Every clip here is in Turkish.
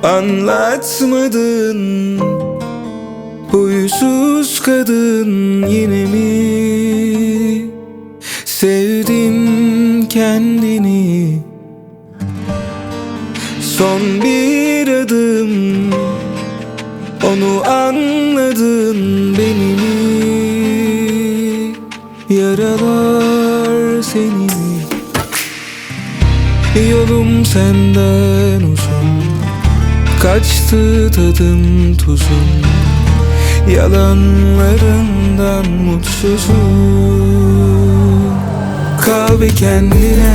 Anlatmadın, huysuz kadın yine mi? Sevdin kendini. Son bir adım, onu anladın beni mi? Yaralar seni mi? Yolum senden uzun, kaçtı tadım tuzum. Yalanlarından mutsuzum. Kal bir kendine,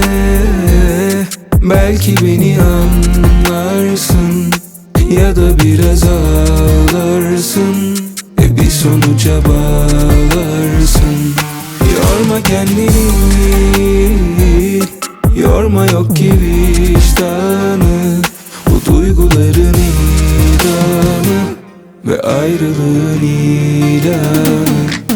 belki beni anlarsın. Ya da biraz ağlarsın, bir sonuca bağlarsın. Yorma kendini, yorma yok ki vicdanı. Bu duyguların idamı ve ayrılığın ilanı.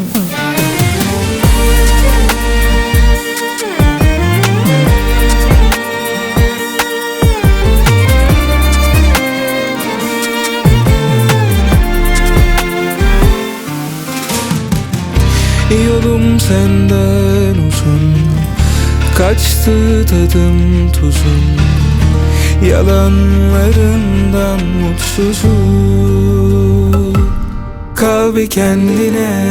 Yolum senden uzun, kaçtı tadım tuzum. Yalanlarından mutsuzum. Kal bir kendine,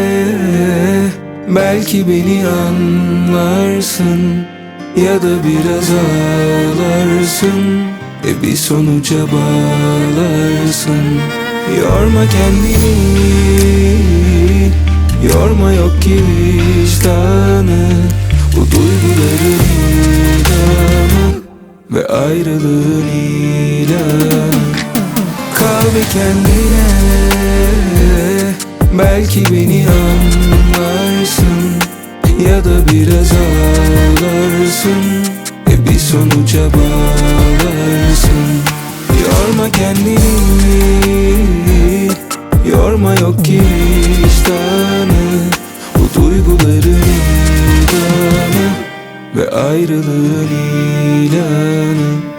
belki beni anlarsın. Ya da biraz ağlarsın, bir sonuca bağlarsın. Yorma kendini, yorma yok ki vicdanı. Bu duyguların idamı ve ayrılığın ilanı. Kal bir kendine, belki beni anlarsın. Ya da biraz ağlarsın, bir sonuca bağlarsın. Yorma kendini, yorma yok ki vicdanı. Bu duyguların idamı ve ayrılığın ilanı.